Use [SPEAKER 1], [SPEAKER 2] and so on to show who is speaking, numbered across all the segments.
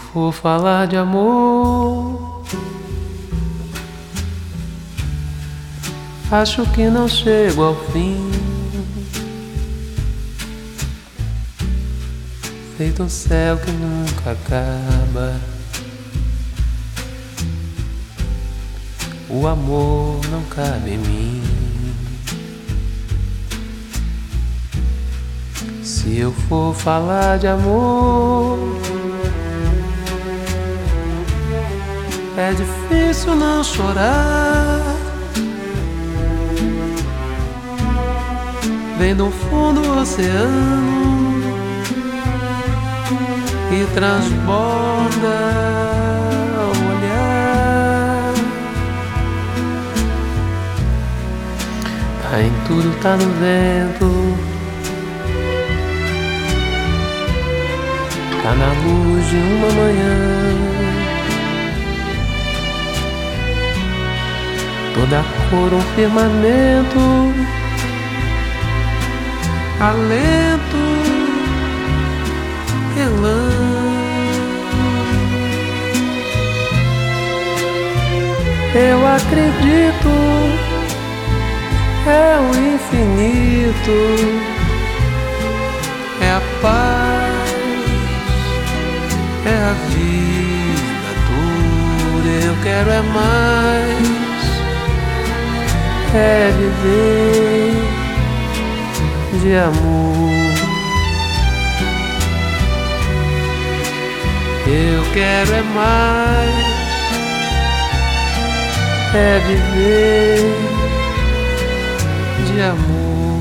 [SPEAKER 1] for falar de amor, acho que não chego ao fim. Feito um céu que nunca acaba, o amor não cabe em mim. Se eu for falar de amor, é difícil não chorar. Vem do fundo do oceano e transborda ao olhar. Tá em tudo, tá no vento, tá na luz de uma manhã. Toda cor um firmamento, alento, relâmpago. Eu acredito, é o infinito, é a paz, é a vida dura. Eu quero é mais, é viver de amor. Eu quero é mais, é viver de amor.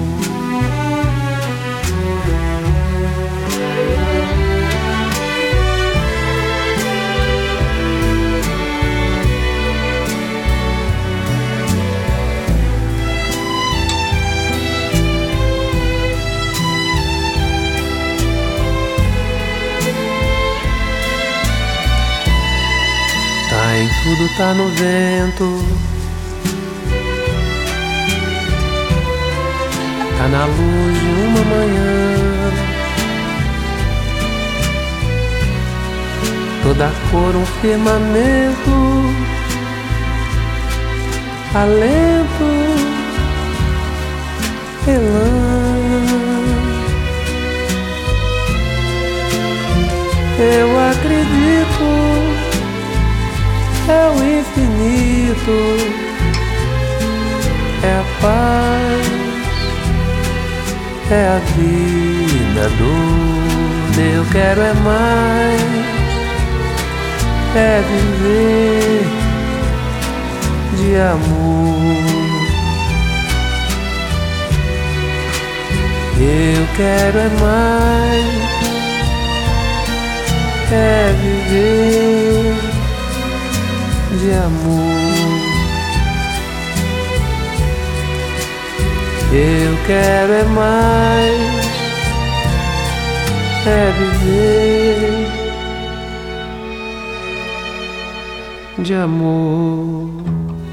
[SPEAKER 1] Tá em tudo, tá no vento, tá na luz de uma manhã. Toda cor um firmamento, alento, relâmpago. Eu acredito, é o infinito, é a paz, é a vida dura. Eu quero é mais, é viver de amor. Eu quero é mais, é viver de amor. Eu quero é mais, é viver de amor.